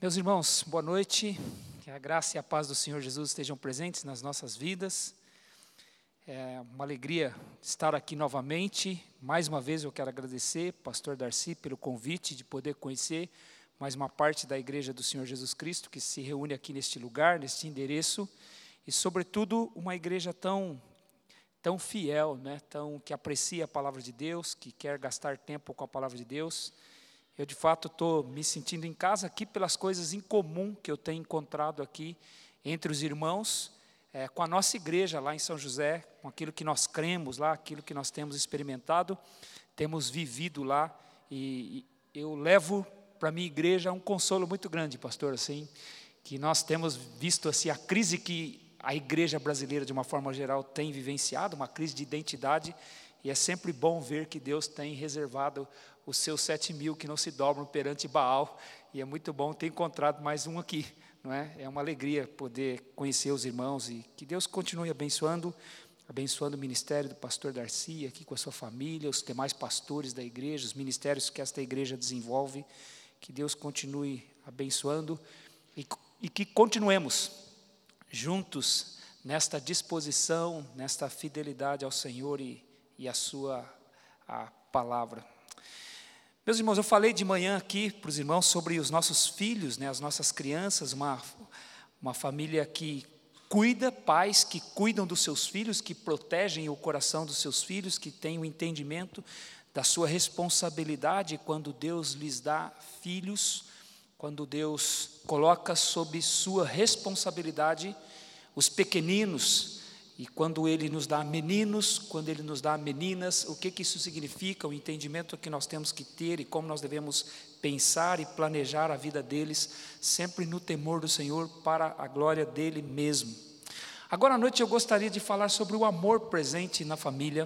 Meus irmãos, boa noite, que a graça e a paz do Senhor Jesus estejam presentes nas nossas vidas. É uma alegria estar aqui novamente. Mais uma vez eu quero agradecer, pastor Darcy, pelo convite de poder conhecer mais uma parte da Igreja do Senhor Jesus Cristo, que se reúne aqui neste lugar, neste endereço, e sobretudo uma igreja tão fiel, né? Que aprecia a palavra de Deus, que quer gastar tempo com a palavra de Deus. Eu, de fato, estou me sentindo em casa aqui pelas coisas em comum que eu tenho encontrado aqui entre os irmãos, com a nossa igreja lá em São José, com aquilo que nós cremos lá, aquilo que nós temos experimentado, temos vivido lá, e eu levo para a minha igreja um consolo muito grande, pastor, assim, que nós temos visto assim, a crise que a igreja brasileira, de uma forma geral, tem vivenciado, uma crise de identidade, e é sempre bom ver que Deus tem reservado os seus 7.000 que não se dobram perante Baal, e é muito bom ter encontrado mais um aqui, não é? É uma alegria poder conhecer os irmãos, e que Deus continue abençoando o ministério do pastor Darcy, aqui com a sua família, os demais pastores da igreja, os ministérios que esta igreja desenvolve, que Deus continue abençoando, e que continuemos juntos nesta disposição, nesta fidelidade ao Senhor e a sua palavra. Meus irmãos, eu falei de manhã aqui para os irmãos sobre os nossos filhos, né, as nossas crianças, uma família que cuida, pais que cuidam dos seus filhos, que protegem o coração dos seus filhos, que têm o entendimento da sua responsabilidade quando Deus lhes dá filhos, quando Deus coloca sob sua responsabilidade os pequeninos, e quando Ele nos dá meninos, quando Ele nos dá meninas, o que isso significa, o entendimento que nós temos que ter e como nós devemos pensar e planejar a vida deles, sempre no temor do Senhor, para a glória dEle mesmo. Agora à noite eu gostaria de falar sobre o amor presente na família.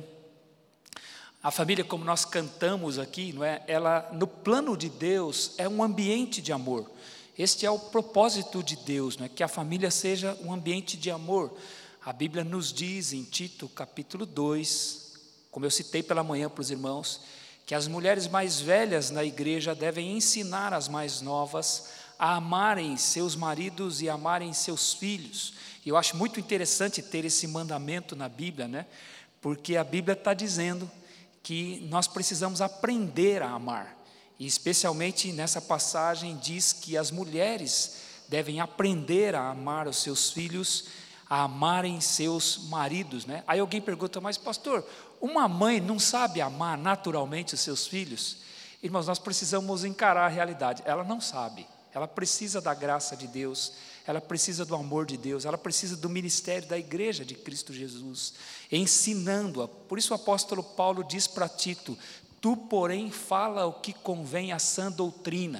A família, como nós cantamos aqui, não é? Ela, no plano de Deus, é um ambiente de amor. Este é o propósito de Deus, não é? Que a família seja um ambiente de amor. A Bíblia nos diz em Tito, capítulo 2, como eu citei pela manhã para os irmãos, que as mulheres mais velhas na igreja devem ensinar as mais novas a amarem seus maridos e amarem seus filhos. E eu acho muito interessante ter esse mandamento na Bíblia, né? Porque a Bíblia está dizendo que nós precisamos aprender a amar. E especialmente nessa passagem diz que as mulheres devem aprender a amar os seus filhos, a amarem seus maridos, né? Aí alguém pergunta, mas pastor, uma mãe não sabe amar naturalmente os seus filhos? Irmãos, nós precisamos encarar a realidade, ela não sabe, ela precisa da graça de Deus, ela precisa do amor de Deus, ela precisa do ministério da igreja de Cristo Jesus, ensinando-a. Por isso o apóstolo Paulo diz para Tito, tu porém fala o que convém à sã doutrina.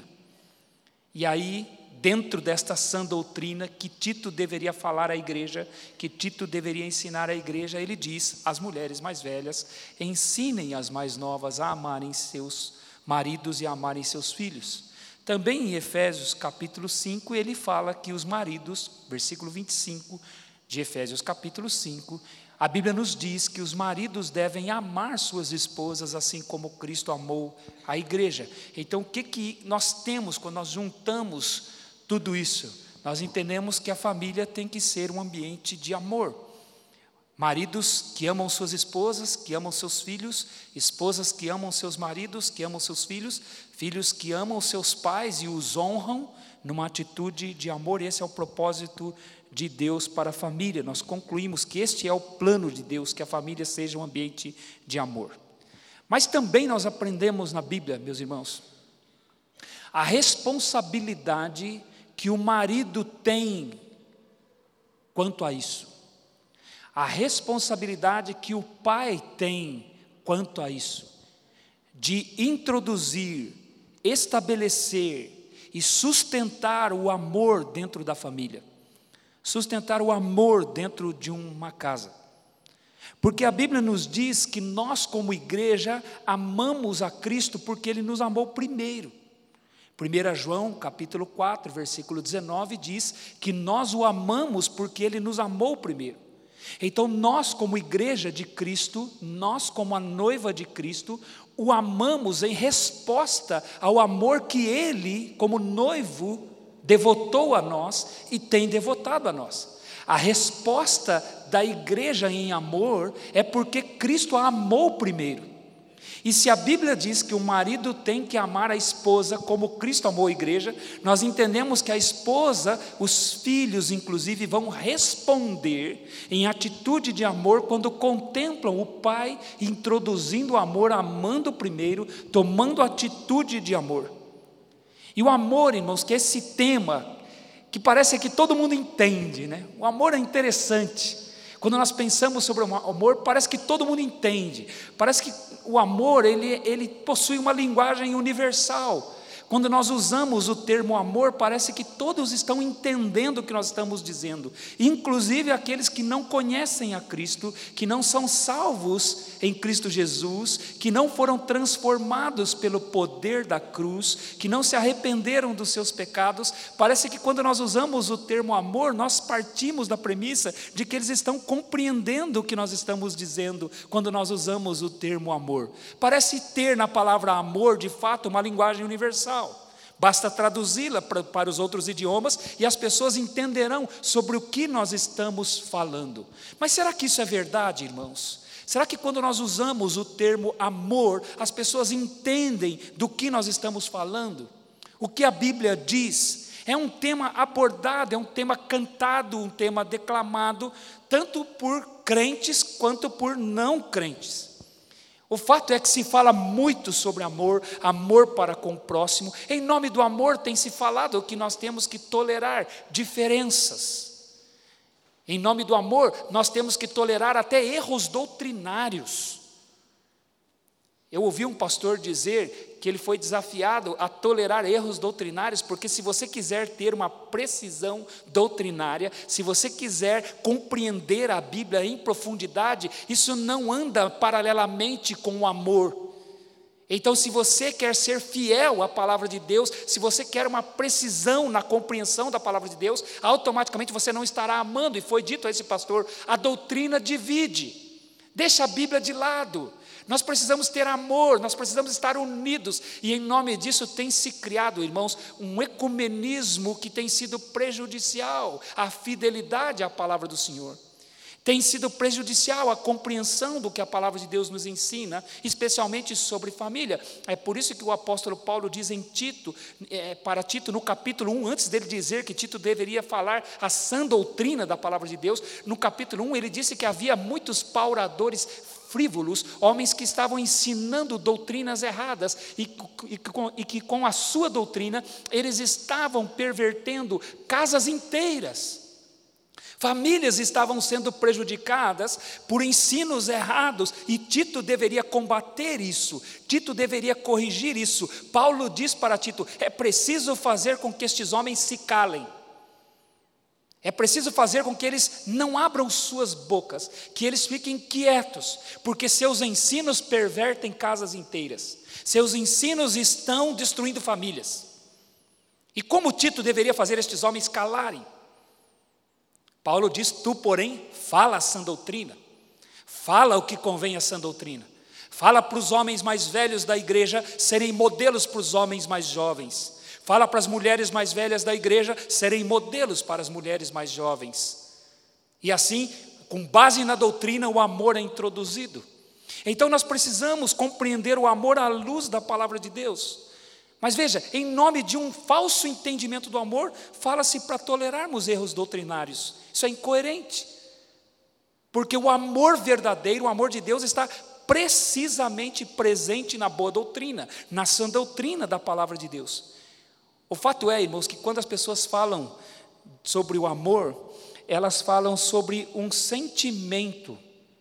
E aí, dentro desta sã doutrina que Tito deveria falar à igreja, que Tito deveria ensinar à igreja, ele diz, as mulheres mais velhas, ensinem as mais novas a amarem seus maridos e a amarem seus filhos. Também em Efésios capítulo 5, ele fala que os maridos, versículo 25 de Efésios capítulo 5, a Bíblia nos diz que os maridos devem amar suas esposas assim como Cristo amou a igreja. Então o que nós temos quando nós juntamos tudo isso? Nós entendemos que a família tem que ser um ambiente de amor. Maridos que amam suas esposas, que amam seus filhos, esposas que amam seus maridos, que amam seus filhos, filhos que amam seus pais e os honram numa atitude de amor. Esse é o propósito de Deus para a família. Nós concluímos que este é o plano de Deus, que a família seja um ambiente de amor. Mas também nós aprendemos na Bíblia, meus irmãos, a responsabilidade que o marido tem quanto a isso. A responsabilidade que o pai tem quanto a isso. De introduzir, estabelecer e sustentar o amor dentro da família. Sustentar o amor dentro de uma casa. Porque a Bíblia nos diz que nós como igreja amamos a Cristo porque Ele nos amou primeiro. 1 João capítulo 4, versículo 19 diz que nós o amamos porque Ele nos amou primeiro. Então nós como igreja de Cristo, nós como a noiva de Cristo, o amamos em resposta ao amor que Ele como noivo devotou a nós e tem devotado a nós. A resposta da igreja em amor é porque Cristo a amou primeiro. E se a Bíblia diz que o marido tem que amar a esposa como Cristo amou a igreja, nós entendemos que a esposa, os filhos inclusive, vão responder em atitude de amor quando contemplam o pai introduzindo o amor, amando primeiro, tomando atitude de amor. E o amor, irmãos, que é esse tema que parece que todo mundo entende, né? O amor é interessante. Quando nós pensamos sobre o amor, parece que todo mundo entende. Parece que o amor, ele possui uma linguagem universal. Quando nós usamos o termo amor, parece que todos estão entendendo o que nós estamos dizendo, inclusive aqueles que não conhecem a Cristo, que não são salvos em Cristo Jesus, que não foram transformados pelo poder da cruz, que não se arrependeram dos seus pecados. Parece que quando nós usamos o termo amor, nós partimos da premissa de que eles estão compreendendo o que nós estamos dizendo quando nós usamos o termo amor. Parece ter na palavra amor, de fato, uma linguagem universal. Basta traduzi-la para os outros idiomas e as pessoas entenderão sobre o que nós estamos falando. Mas será que isso é verdade, irmãos? Será que quando nós usamos o termo amor, as pessoas entendem do que nós estamos falando? O que a Bíblia diz? É um tema abordado, é um tema cantado, um tema declamado, tanto por crentes quanto por não crentes. O fato é que se fala muito sobre amor, amor para com o próximo. Em nome do amor tem se falado que nós temos que tolerar diferenças. Em nome do amor nós temos que tolerar até erros doutrinários. Eu ouvi um pastor dizer que ele foi desafiado a tolerar erros doutrinários, porque se você quiser ter uma precisão doutrinária, se você quiser compreender a Bíblia em profundidade, isso não anda paralelamente com o amor. Então, se você quer ser fiel à palavra de Deus, se você quer uma precisão na compreensão da palavra de Deus, automaticamente você não estará amando. E foi dito a esse pastor, a doutrina divide, deixa a Bíblia de lado. Nós precisamos ter amor, nós precisamos estar unidos, e em nome disso tem se criado, irmãos, um ecumenismo que tem sido prejudicial à fidelidade à palavra do Senhor. Tem sido prejudicial à compreensão do que a palavra de Deus nos ensina, especialmente sobre família. É por isso que o apóstolo Paulo diz em Tito, para Tito no capítulo 1, antes dele dizer que Tito deveria falar a sã doutrina da palavra de Deus, no capítulo 1 ele disse que havia muitos pauradores frívolos, homens que estavam ensinando doutrinas erradas e que com a sua doutrina eles estavam pervertendo casas inteiras. Famílias estavam sendo prejudicadas por ensinos errados e Tito deveria combater isso, Tito deveria corrigir isso. Paulo diz para Tito, é preciso fazer com que estes homens se calem. É preciso fazer com que eles não abram suas bocas, que eles fiquem quietos, porque seus ensinos pervertem casas inteiras, seus ensinos estão destruindo famílias. E como Tito deveria fazer estes homens calarem? Paulo diz, tu porém fala a sã doutrina, fala o que convém a sã doutrina, fala para os homens mais velhos da igreja serem modelos para os homens mais jovens. Fala para as mulheres mais velhas da igreja serem modelos para as mulheres mais jovens. E assim, com base na doutrina, o amor é introduzido. Então nós precisamos compreender o amor à luz da palavra de Deus. Mas veja, em nome de um falso entendimento do amor, fala-se para tolerarmos erros doutrinários. Isso é incoerente. Porque o amor verdadeiro, o amor de Deus está precisamente presente na boa doutrina, na sã doutrina da palavra de Deus. O fato é, irmãos, que quando as pessoas falam sobre o amor, elas falam sobre um sentimento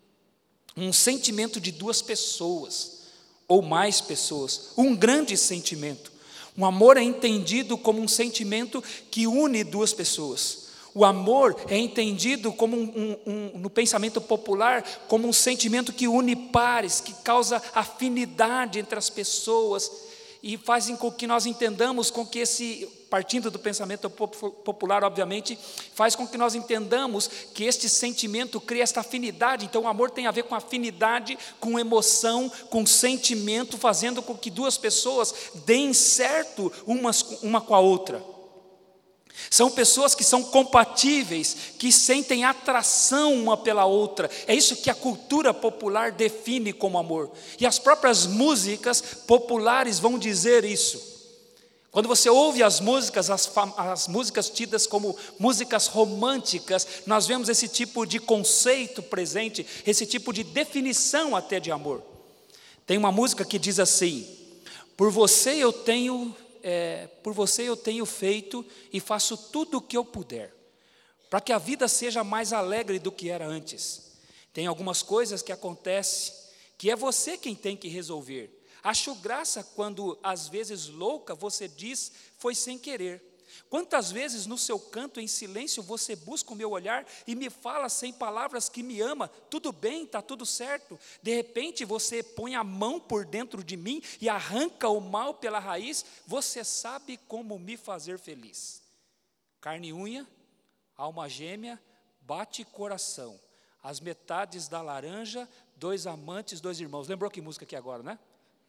de duas pessoas, ou mais pessoas, um grande sentimento. O amor é entendido como um sentimento que une duas pessoas. O amor é entendido como no pensamento popular, como um sentimento que une pares, que causa afinidade entre as pessoas, e fazem com que nós entendamos com que partindo do pensamento popular, obviamente, faz com que nós entendamos que este sentimento cria esta afinidade. Então o amor tem a ver com afinidade, com emoção, com sentimento, fazendo com que duas pessoas deem certo uma com a outra. São pessoas que são compatíveis, que sentem atração uma pela outra. É isso que a cultura popular define como amor. E as próprias músicas populares vão dizer isso. Quando você ouve as músicas, as músicas tidas como músicas românticas, nós vemos esse tipo de conceito presente, esse tipo de definição até de amor. Tem uma música que diz assim: por você eu tenho feito e faço tudo o que eu puder, para que a vida seja mais alegre do que era antes. Tem algumas coisas que acontecem, que é você quem tem que resolver. Acho graça quando, às vezes louca, você diz, foi sem querer. Quantas vezes no seu canto em silêncio você busca o meu olhar e me fala sem palavras que me ama, tudo bem, está tudo certo. De repente você põe a mão por dentro de mim e arranca o mal pela raiz, você sabe como me fazer feliz. Carne e unha, alma gêmea, bate coração. As metades da laranja, 2 amantes, 2 irmãos. Lembrou que música aqui agora, né?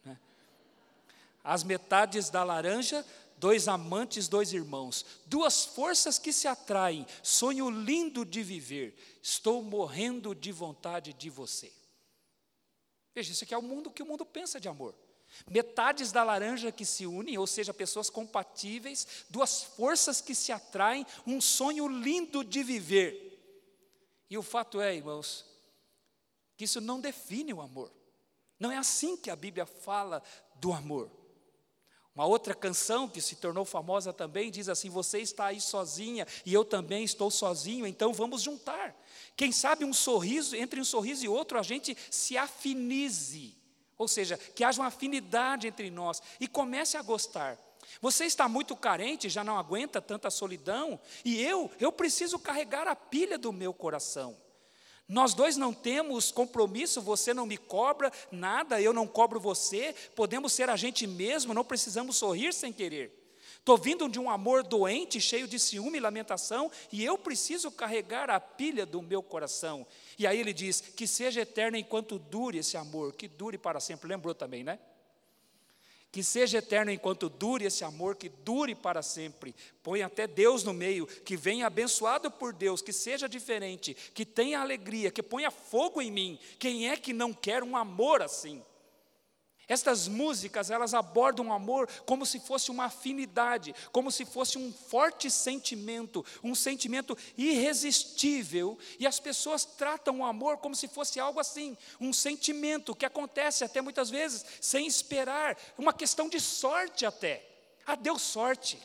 As metades da laranja, 2 amantes, 2 irmãos, 2 forças que se atraem, sonho lindo de viver, estou morrendo de vontade de você. Veja, isso aqui é o que o mundo pensa de amor. Metades da laranja que se unem, ou seja, pessoas compatíveis, 2 forças que se atraem, um sonho lindo de viver. E o fato é, irmãos, que isso não define o amor. Não é assim que a Bíblia fala do amor. Uma outra canção que se tornou famosa também diz assim: você está aí sozinha e eu também estou sozinho, então vamos juntar. Quem sabe um sorriso, entre um sorriso e outro a gente se afinize, ou seja, que haja uma afinidade entre nós e comece a gostar. Você está muito carente, já não aguenta tanta solidão, e eu preciso carregar a pilha do meu coração. Nós 2 não temos compromisso, você não me cobra nada, eu não cobro você, podemos ser a gente mesmo, não precisamos sorrir sem querer. Estou vindo de um amor doente, cheio de ciúme e lamentação, e eu preciso carregar a pilha do meu coração. E aí ele diz, que seja eterno enquanto dure esse amor, que dure para sempre. Lembrou também, né? Que seja eterno enquanto dure esse amor, que dure para sempre. Põe até Deus no meio, que venha abençoado por Deus, que seja diferente, que tenha alegria, que ponha fogo em mim. Quem é que não quer um amor assim? Estas músicas, elas abordam o amor como se fosse uma afinidade, como se fosse um forte sentimento, um sentimento irresistível, e as pessoas tratam o amor como se fosse algo assim, um sentimento que acontece até muitas vezes sem esperar, uma questão de sorte até. Deu sorte.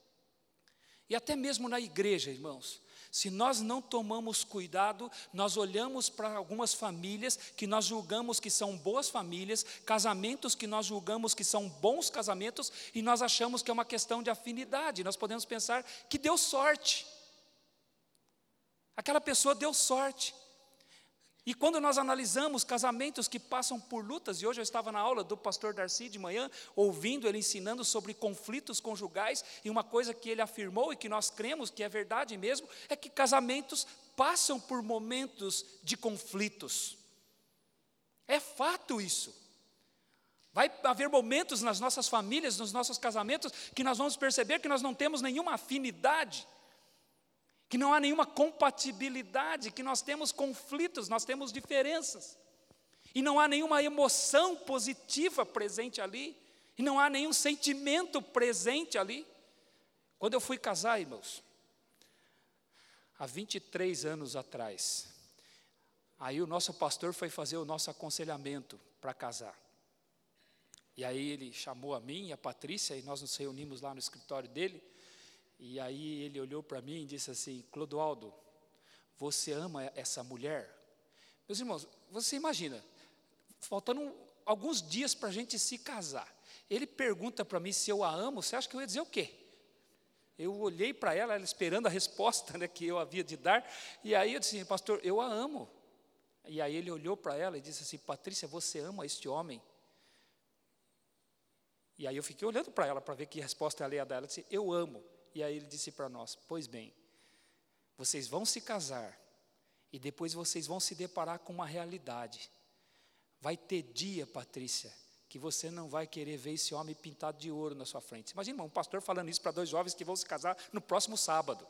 E até mesmo na igreja, irmãos, se nós não tomamos cuidado, nós olhamos para algumas famílias que nós julgamos que são boas famílias, casamentos que nós julgamos que são bons casamentos, e nós achamos que é uma questão de afinidade. Nós podemos pensar que deu sorte. Aquela pessoa deu sorte. E quando nós analisamos casamentos que passam por lutas, e hoje eu estava na aula do pastor Darcy de manhã, ouvindo ele ensinando sobre conflitos conjugais, e uma coisa que ele afirmou e que nós cremos que é verdade mesmo, é que casamentos passam por momentos de conflitos. É fato isso. Vai haver momentos nas nossas famílias, nos nossos casamentos, que nós vamos perceber que nós não temos nenhuma afinidade, que não há nenhuma compatibilidade, que nós temos conflitos, nós temos diferenças, e não há nenhuma emoção positiva presente ali, e não há nenhum sentimento presente ali. Quando eu fui casar, irmãos, há 23 anos atrás, aí o nosso pastor foi fazer o nosso aconselhamento para casar. E aí ele chamou a mim e a Patrícia, e nós nos reunimos lá no escritório dele. E aí ele olhou para mim e disse assim: Clodoaldo, você ama essa mulher? Meus irmãos, você imagina, faltando alguns dias para a gente se casar, ele pergunta para mim se eu a amo. Você acha que eu ia dizer o quê? Eu olhei para ela esperando a resposta, né, que eu havia de dar, e aí eu disse: pastor, eu a amo. E aí ele olhou para ela e disse assim: Patrícia, você ama este homem? E aí eu fiquei olhando para ela para ver que resposta ela ia dar. Ela disse: eu amo. E aí ele disse para nós: pois bem, vocês vão se casar e depois vocês vão se deparar com uma realidade. Vai ter dia, Patrícia, que você não vai querer ver esse homem pintado de ouro na sua frente. Imagina um pastor falando isso para 2 jovens que vão se casar no próximo sábado.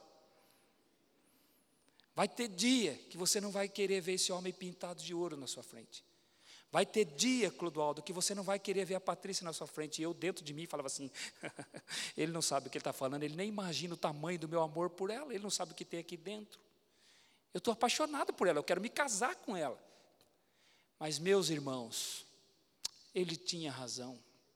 Vai ter dia que você não vai querer ver esse homem pintado de ouro na sua frente. Vai ter dia, Clodoaldo, que você não vai querer ver a Patrícia na sua frente. E eu dentro de mim falava assim, ele não sabe o que ele está falando, ele nem imagina o tamanho do meu amor por ela, ele não sabe o que tem aqui dentro. Eu estou apaixonado por ela, eu quero me casar com ela. Mas, meus irmãos, ele tinha razão.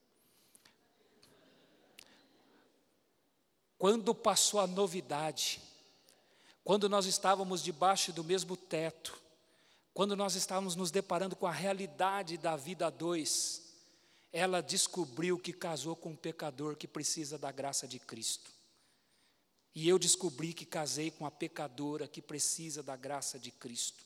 Quando passou a novidade, quando nós estávamos debaixo do mesmo teto, quando nós estávamos nos deparando com a realidade da vida a dois, ela descobriu que casou com um pecador que precisa da graça de Cristo. E eu descobri que casei com a pecadora que precisa da graça de Cristo.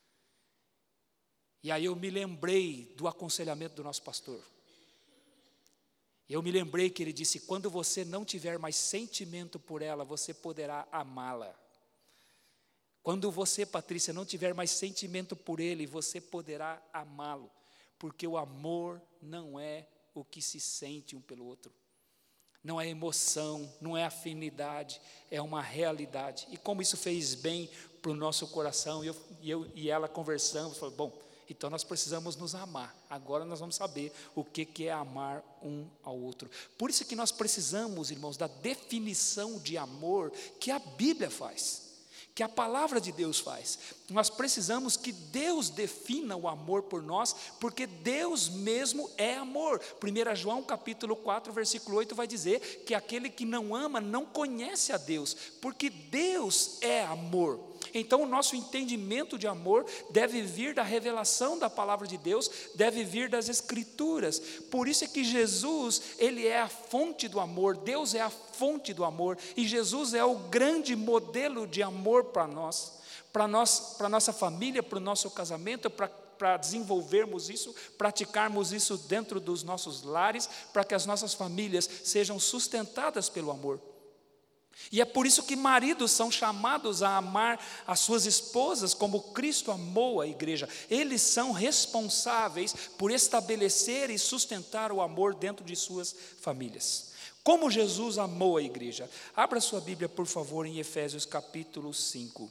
E aí eu me lembrei do aconselhamento do nosso pastor. Eu me lembrei que ele disse, quando você não tiver mais sentimento por ela, você poderá amá-la. Quando você, Patrícia, não tiver mais sentimento por ele, você poderá amá-lo. Porque o amor não é o que se sente um pelo outro. Não é emoção, não é afinidade, é uma realidade. E como isso fez bem para o nosso coração, eu e ela conversamos, falei, bom, então nós precisamos nos amar. Agora nós vamos saber o que é amar um ao outro. Por isso que nós precisamos, irmãos, da definição de amor que a Bíblia faz, que a palavra de Deus faz. Nós precisamos que Deus defina o amor por nós, porque Deus mesmo é amor. 1 João capítulo 4, versículo 8 vai dizer que aquele que não ama não conhece a Deus, porque Deus é amor. Então o nosso entendimento de amor deve vir da revelação da palavra de Deus, deve vir das Escrituras. Por isso é que Jesus, ele é a fonte do amor, Deus é a fonte do amor, e Jesus é o grande modelo de amor para nós, para nossa família, para o nosso casamento, para desenvolvermos isso, praticarmos isso dentro dos nossos lares, para que as nossas famílias sejam sustentadas pelo amor. E é por isso que maridos são chamados a amar as suas esposas como Cristo amou a igreja. Eles são responsáveis por estabelecer e sustentar o amor dentro de suas famílias. Como Jesus amou a igreja? Abra sua Bíblia, por favor, em Efésios capítulo 5.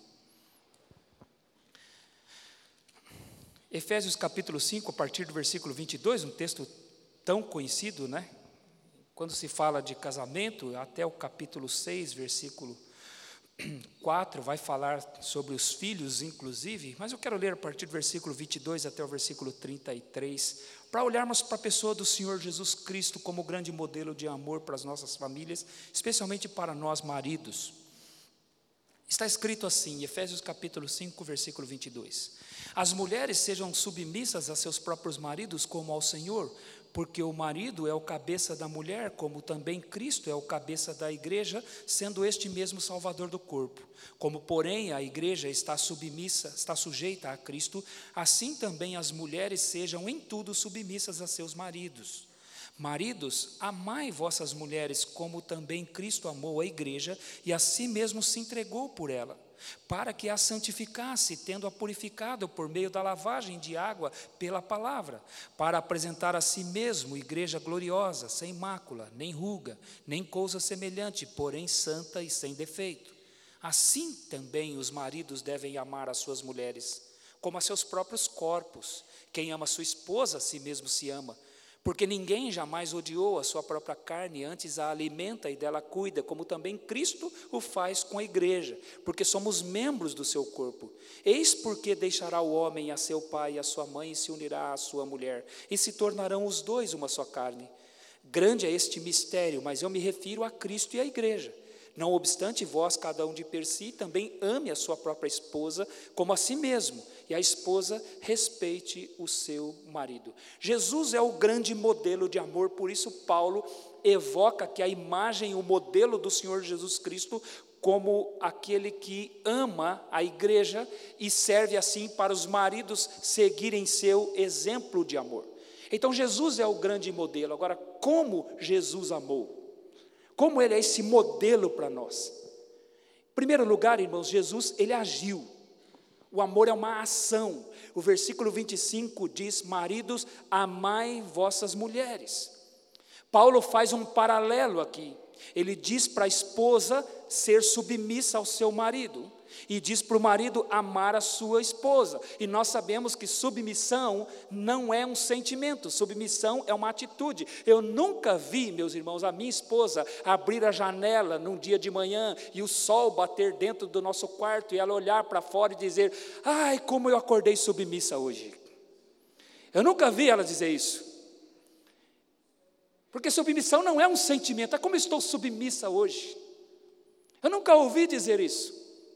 Efésios capítulo 5, a partir do versículo 22, um texto tão conhecido, né? Quando se fala de casamento, até o capítulo 6, versículo 4, vai falar sobre os filhos, inclusive, mas eu quero ler a partir do versículo 22 até o versículo 33, para olharmos para a pessoa do Senhor Jesus Cristo como grande modelo de amor para as nossas famílias, especialmente para nós maridos. Está escrito assim, Efésios capítulo 5, versículo 22. As mulheres sejam submissas a seus próprios maridos como ao Senhor, porque o marido é o cabeça da mulher, como também Cristo é o cabeça da igreja, sendo este mesmo Salvador do corpo. Como, porém, a igreja está sujeita a Cristo, assim também as mulheres sejam em tudo submissas a seus maridos. Maridos, amai vossas mulheres, como também Cristo amou a igreja, e a si mesmo se entregou por ela, para que a santificasse, tendo-a purificado por meio da lavagem de água pela palavra, para apresentar a si mesmo igreja gloriosa, sem mácula, nem ruga, nem coisa semelhante, porém santa e sem defeito. Assim também os maridos devem amar as suas mulheres, como a seus próprios corpos. Quem ama sua esposa, a si mesmo se ama. Porque ninguém jamais odiou a sua própria carne, antes a alimenta e dela cuida, como também Cristo o faz com a igreja, porque somos membros do seu corpo. Eis porque deixará o homem a seu pai e a sua mãe, e se unirá à sua mulher, e se tornarão os dois uma só carne. Grande é este mistério, mas eu me refiro a Cristo e à igreja. Não obstante, vós, cada um de per si, também ame a sua própria esposa como a si mesmo, e a esposa respeite o seu marido. Jesus é o grande modelo de amor, por isso Paulo evoca que a imagem, o modelo do Senhor Jesus Cristo, como aquele que ama a igreja e serve assim para os maridos seguirem seu exemplo de amor. Então Jesus é o grande modelo. Agora, como Jesus amou? Como ele é esse modelo para nós? Em primeiro lugar, irmãos, Jesus, ele agiu. O amor é uma ação. O versículo 25 diz: maridos, amai vossas mulheres. Paulo faz um paralelo aqui. Ele diz para a esposa ser submissa ao seu marido, e diz para o marido amar a sua esposa. E nós sabemos que submissão não é um sentimento, submissão é uma atitude. Eu nunca vi, meus irmãos, a minha esposa abrir a janela num dia de manhã e o sol bater dentro do nosso quarto e ela olhar para fora e dizer: ai, como eu acordei submissa hoje. Eu nunca vi ela dizer isso. Porque submissão não é um sentimento. Como eu estou submissa hoje? Eu nunca ouvi dizer isso.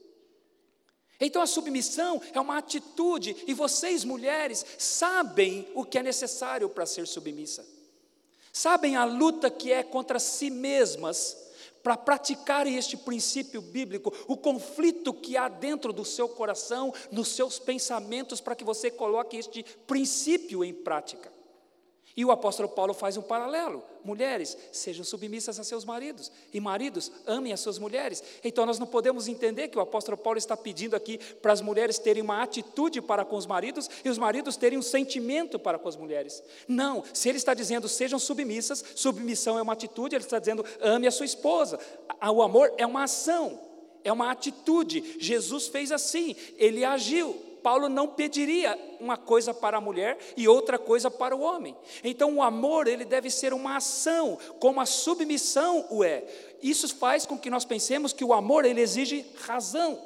Então a submissão é uma atitude, e vocês mulheres sabem o que é necessário para ser submissa. Sabem a luta que é contra si mesmas para praticarem este princípio bíblico, o conflito que há dentro do seu coração, nos seus pensamentos, para que você coloque este princípio em prática. E o apóstolo Paulo faz um paralelo: mulheres, sejam submissas a seus maridos, e maridos, amem as suas mulheres. Então nós não podemos entender que o apóstolo Paulo está pedindo aqui para as mulheres terem uma atitude para com os maridos, e os maridos terem um sentimento para com as mulheres. Não, se ele está dizendo sejam submissas, submissão é uma atitude, ele está dizendo ame a sua esposa. O amor é uma ação, é uma atitude. Jesus fez assim, ele agiu. Paulo não pediria uma coisa para a mulher e outra coisa para o homem. Então o amor, ele deve ser uma ação, como a submissão o é. Isso faz com que nós pensemos que o amor, ele exige razão.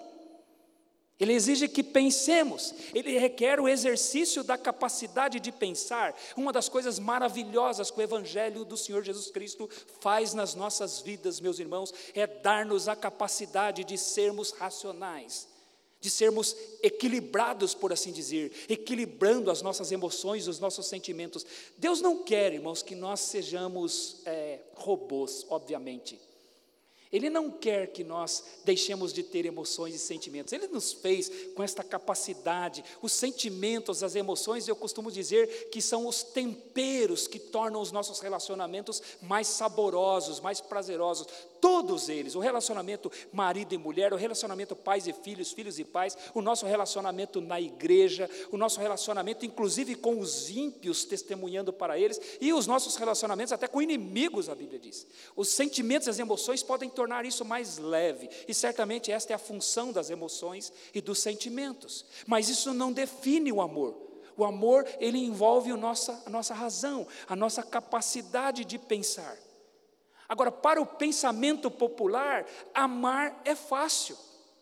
Ele exige que pensemos, ele requer o exercício da capacidade de pensar. Uma das coisas maravilhosas que o Evangelho do Senhor Jesus Cristo faz nas nossas vidas, meus irmãos, é dar-nos a capacidade de sermos racionais, de sermos equilibrados, por assim dizer, equilibrando as nossas emoções, os nossos sentimentos. Deus não quer, irmãos, que nós sejamos robôs, obviamente. Ele não quer que nós deixemos de ter emoções e sentimentos. Ele nos fez com esta capacidade. Os sentimentos, as emoções, eu costumo dizer que são os temperos que tornam os nossos relacionamentos mais saborosos, mais prazerosos. Todos eles, o relacionamento marido e mulher, o relacionamento pais e filhos, filhos e pais, o nosso relacionamento na igreja, o nosso relacionamento inclusive com os ímpios, testemunhando para eles, e os nossos relacionamentos até com inimigos, a Bíblia diz. Os sentimentos e as emoções podem tornar isso mais leve, e certamente esta é a função das emoções e dos sentimentos, mas isso não define o amor. O amor, ele envolve a nossa razão, a nossa capacidade de pensar. Agora, para o pensamento popular, amar é fácil.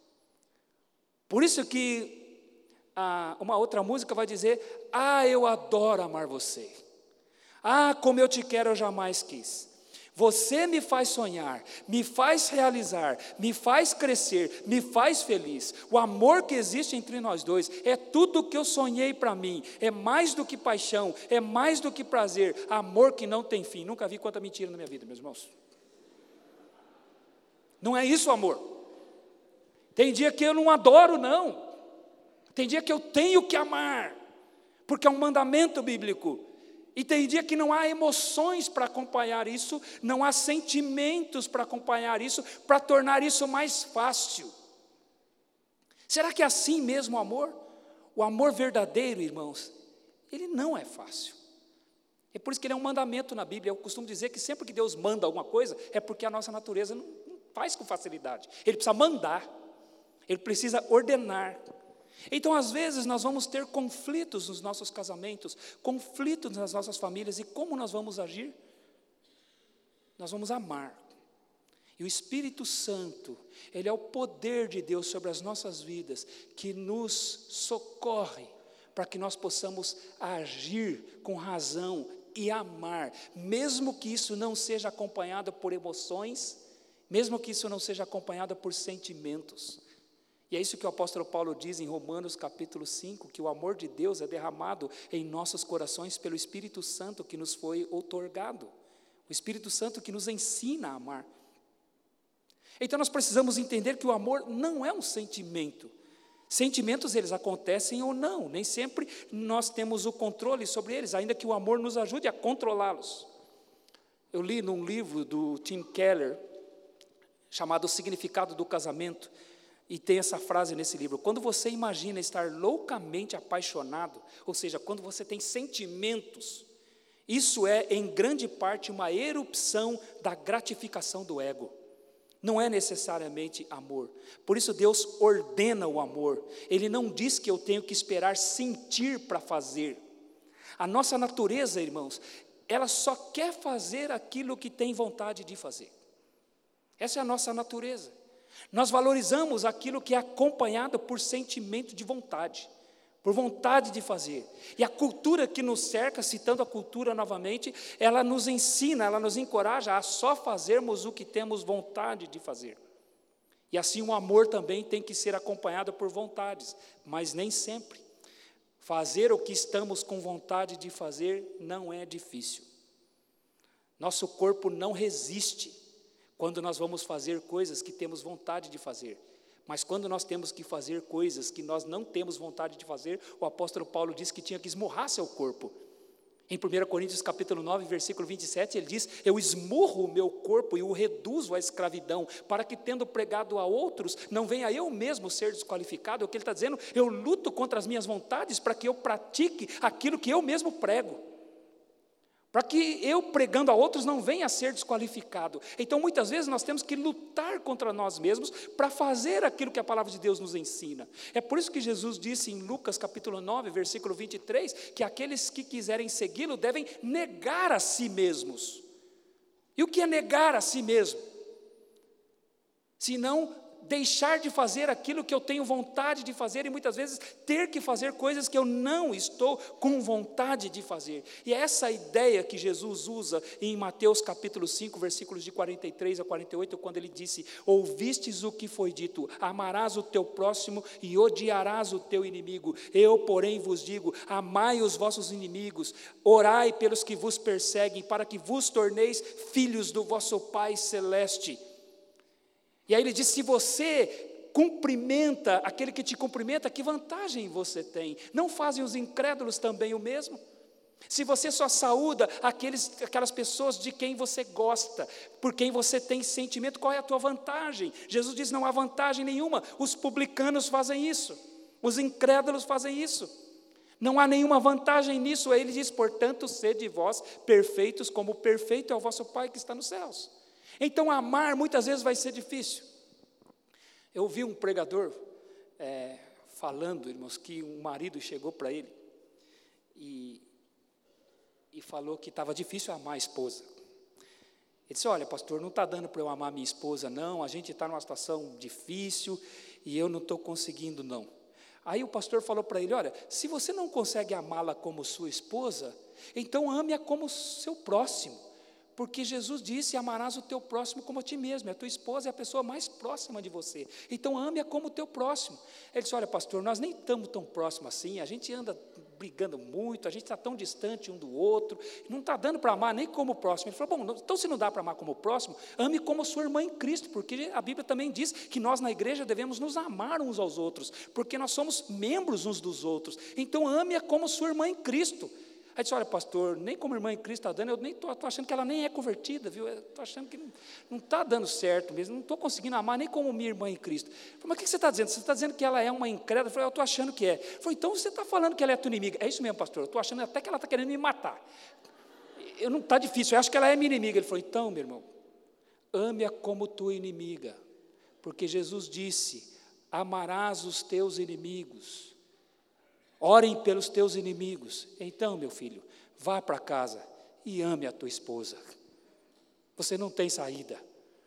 Por isso que uma outra música vai dizer: ah, eu adoro amar você. Ah, como eu te quero, eu jamais quis. Você me faz sonhar, me faz realizar, me faz crescer, me faz feliz. O amor que existe entre nós dois é tudo o que eu sonhei para mim. É mais do que paixão, é mais do que prazer. Amor que não tem fim. Nunca vi quanta mentira na minha vida, meus irmãos. Não é isso, amor. Tem dia que eu não adoro, não. Tem dia que eu tenho que amar, porque é um mandamento bíblico. E tem dia que não há emoções para acompanhar isso, não há sentimentos para acompanhar isso, para tornar isso mais fácil. Será que é assim mesmo o amor? O amor verdadeiro, irmãos, ele não é fácil. É por isso que ele é um mandamento na Bíblia. Eu costumo dizer que sempre que Deus manda alguma coisa, é porque a nossa natureza não faz com facilidade. Ele precisa mandar, ele precisa ordenar. Então, às vezes, nós vamos ter conflitos nos nossos casamentos, conflitos nas nossas famílias, e como nós vamos agir? Nós vamos amar. E o Espírito Santo, ele é o poder de Deus sobre as nossas vidas, que nos socorre, para que nós possamos agir com razão e amar, mesmo que isso não seja acompanhado por emoções, mesmo que isso não seja acompanhado por sentimentos. E é isso que o apóstolo Paulo diz em Romanos capítulo 5, que o amor de Deus é derramado em nossos corações pelo Espírito Santo que nos foi outorgado. O Espírito Santo que nos ensina a amar. Então nós precisamos entender que o amor não é um sentimento. Sentimentos, eles acontecem ou não, nem sempre nós temos o controle sobre eles, ainda que o amor nos ajude a controlá-los. Eu li num livro do Tim Keller, chamado O Significado do Casamento, E tem essa frase nesse livro: quando você imagina estar loucamente apaixonado, ou seja, quando você tem sentimentos, isso é em grande parte uma erupção da gratificação do ego. Não é necessariamente amor. Por isso Deus ordena o amor. Ele não diz que eu tenho que esperar sentir para fazer. A nossa natureza, irmãos, ela só quer fazer aquilo que tem vontade de fazer. Essa é a nossa natureza. Nós valorizamos aquilo que é acompanhado por sentimento de vontade, por vontade de fazer. E a cultura que nos cerca, citando a cultura novamente, ela nos ensina, ela nos encoraja a só fazermos o que temos vontade de fazer. E assim o amor também tem que ser acompanhado por vontades, mas nem sempre. Fazer o que estamos com vontade de fazer não é difícil. Nosso corpo não resiste quando nós vamos fazer coisas que temos vontade de fazer. Mas quando nós temos que fazer coisas que nós não temos vontade de fazer, o apóstolo Paulo diz que tinha que esmurrar seu corpo. Em 1 Coríntios capítulo 9, versículo 27, ele diz: eu esmurro o meu corpo e o reduzo à escravidão, para que, tendo pregado a outros, não venha eu mesmo ser desqualificado. O que ele está dizendo: eu luto contra as minhas vontades para que eu pratique aquilo que eu mesmo prego, para que eu pregando a outros não venha a ser desqualificado. Então muitas vezes nós temos que lutar contra nós mesmos para fazer aquilo que a palavra de Deus nos ensina. É por isso que Jesus disse em Lucas capítulo 9, versículo 23, que aqueles que quiserem segui-lo devem negar a si mesmos. E o que é negar a si mesmo? Se não deixar de fazer aquilo que eu tenho vontade de fazer, e muitas vezes ter que fazer coisas que eu não estou com vontade de fazer. E é essa ideia que Jesus usa em Mateus capítulo 5, versículos de 43 a 48, quando ele disse: ouvistes o que foi dito, amarás o teu próximo e odiarás o teu inimigo. Eu, porém, vos digo, amai os vossos inimigos, orai pelos que vos perseguem, para que vos torneis filhos do vosso Pai celeste. E aí ele diz: se você cumprimenta aquele que te cumprimenta, que vantagem você tem? Não fazem os incrédulos também o mesmo? Se você só saúda aquelas pessoas de quem você gosta, por quem você tem sentimento, qual é a tua vantagem? Jesus diz: não há vantagem nenhuma. Os publicanos fazem isso, os incrédulos fazem isso. Não há nenhuma vantagem nisso. Aí ele diz: portanto, sede vós perfeitos, como perfeito é o vosso Pai que está nos céus. Então amar muitas vezes vai ser difícil. Eu ouvi um pregador falando, irmãos, que um marido chegou para ele e falou que estava difícil amar a esposa. Ele disse: olha, pastor, não está dando para eu amar minha esposa não, a gente está numa situação difícil e eu não estou conseguindo não. Aí o pastor falou para ele: olha, se você não consegue amá-la como sua esposa, então ame-a como seu próximo. Porque Jesus disse: amarás o teu próximo como a ti mesmo. A tua esposa é a pessoa mais próxima de você. Então ame-a como o teu próximo. Ele disse: olha, pastor, nós nem estamos tão próximos assim. A gente anda brigando muito, a gente está tão distante um do outro. Não está dando para amar nem como próximo. Ele falou: bom, então se não dá para amar como próximo, ame como sua irmã em Cristo. Porque a Bíblia também diz que nós na igreja devemos nos amar uns aos outros. Porque nós somos membros uns dos outros. Então ame-a como sua irmã em Cristo. Aí disse: olha, pastor, nem como irmã em Cristo está dando, eu nem estou achando que ela nem é convertida, viu? Estou achando que não está dando certo mesmo, não estou conseguindo amar nem como minha irmã em Cristo. Eu falei: mas o que você está dizendo? Você está dizendo que ela é uma incrédula? Eu falei: eu estou achando que é. Eu falei: então você está falando que ela é tua inimiga? É isso mesmo, pastor, eu estou achando até que ela está querendo me matar. Não está difícil, eu acho que ela é minha inimiga. Ele falou: então, meu irmão, ame-a como tua inimiga, porque Jesus disse: amarás os teus inimigos. Orem pelos teus inimigos. Então, meu filho, vá para casa e ame a tua esposa. Você não tem saída.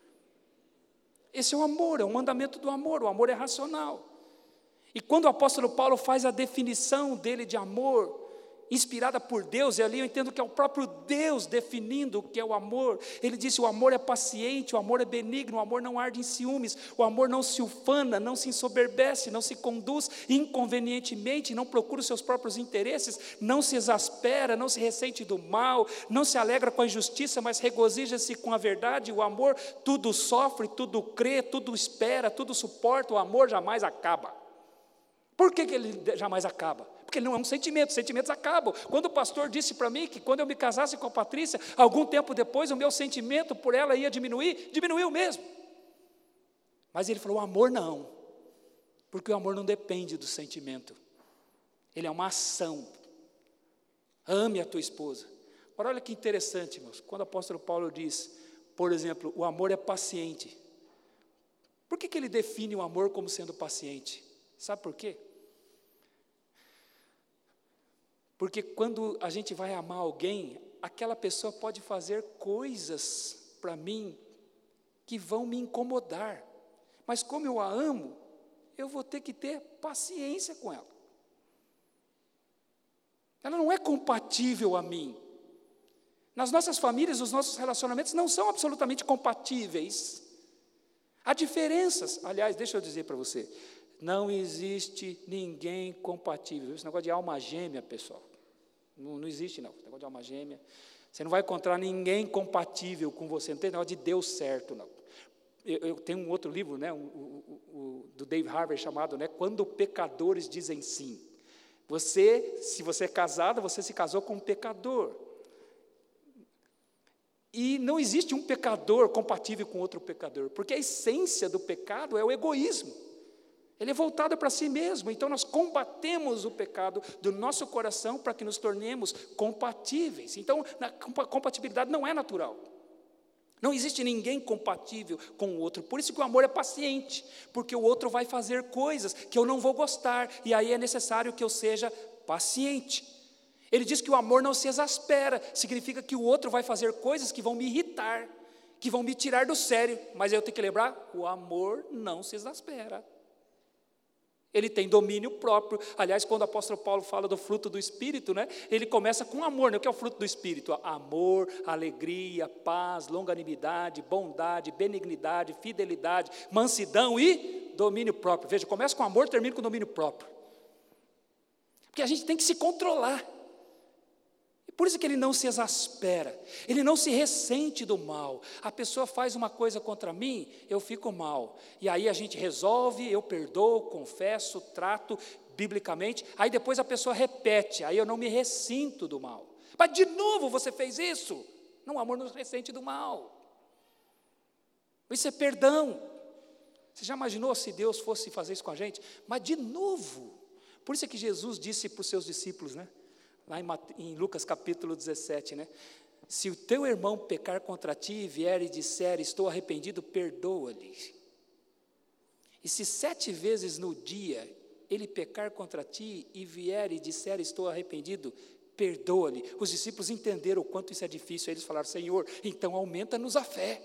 Esse é o amor, é o mandamento do amor. O amor é racional. E quando o apóstolo Paulo faz a definição dele de amor, inspirada por Deus, e ali eu entendo que é o próprio Deus definindo o que é o amor. Ele disse: o amor é paciente, o amor é benigno, o amor não arde em ciúmes, o amor não se ufana, não se ensoberbece, não se conduz inconvenientemente, não procura os seus próprios interesses, não se exaspera, não se ressente do mal, não se alegra com a injustiça, mas regozija-se com a verdade. O amor tudo sofre, tudo crê, tudo espera, tudo suporta. O amor jamais acaba. Por que ele jamais acaba? Porque ele não é um sentimento, os sentimentos acabam. Quando o pastor disse para mim que quando eu me casasse com a Patrícia, algum tempo depois o meu sentimento por ela ia diminuir, diminuiu mesmo. Mas ele falou: o amor não. Porque o amor não depende do sentimento. Ele é uma ação. Ame a tua esposa. Agora olha que interessante, irmãos. Quando o apóstolo Paulo diz, por exemplo, o amor é paciente. Por que ele define o amor como sendo paciente? Sabe por quê? Porque quando a gente vai amar alguém, aquela pessoa pode fazer coisas para mim que vão me incomodar. Mas como eu a amo, eu vou ter que ter paciência com ela. Ela não é compatível a mim. Nas nossas famílias, os nossos relacionamentos não são absolutamente compatíveis. Há diferenças. Aliás, deixa eu dizer para você, não existe ninguém compatível. Esse negócio de alma gêmea, pessoal, não existe não, esse negócio de alma gêmea. Você não vai encontrar ninguém compatível com você, não tem negócio de Deus certo, não. Eu tenho um outro livro, né, do Dave Harvey, chamado, né, Quando Pecadores Dizem Sim. Se você é casada, você se casou com um pecador. E não existe um pecador compatível com outro pecador, porque a essência do pecado é o egoísmo. Ele é voltado para si mesmo, então nós combatemos o pecado do nosso coração para que nos tornemos compatíveis. Então, a compatibilidade não é natural. Não existe ninguém compatível com o outro, por isso que o amor é paciente, porque o outro vai fazer coisas que eu não vou gostar, e aí é necessário que eu seja paciente. Ele diz que o amor não se exaspera, significa que o outro vai fazer coisas que vão me irritar, que vão me tirar do sério, mas eu tenho que lembrar, o amor não se exaspera. Ele tem domínio próprio. Aliás, quando o apóstolo Paulo fala do fruto do Espírito, né, ele começa com amor, né? O que é o fruto do Espírito? Amor, alegria, paz, longanimidade, bondade, benignidade, fidelidade, mansidão e domínio próprio. Veja, começa com amor, termina com domínio próprio. Porque a gente tem que se controlar. Por isso que ele não se exaspera, ele não se ressente do mal. A pessoa faz uma coisa contra mim, eu fico mal. E aí a gente resolve, eu perdoo, confesso, trato biblicamente. Aí depois a pessoa repete, aí eu não me ressinto do mal. Mas de novo você fez isso? Não, o amor não se ressente do mal. Isso é perdão. Você já imaginou se Deus fosse fazer isso com a gente? Mas de novo. Por isso é que Jesus disse para os seus discípulos, né? Lá em Lucas capítulo 17, né? Se o teu irmão pecar contra ti e vier e disser, estou arrependido, perdoa-lhe. E se 7 vezes no dia ele pecar contra ti e vier e disser, estou arrependido, perdoa-lhe. Os discípulos entenderam o quanto isso é difícil. Eles falaram, Senhor, então aumenta-nos a fé.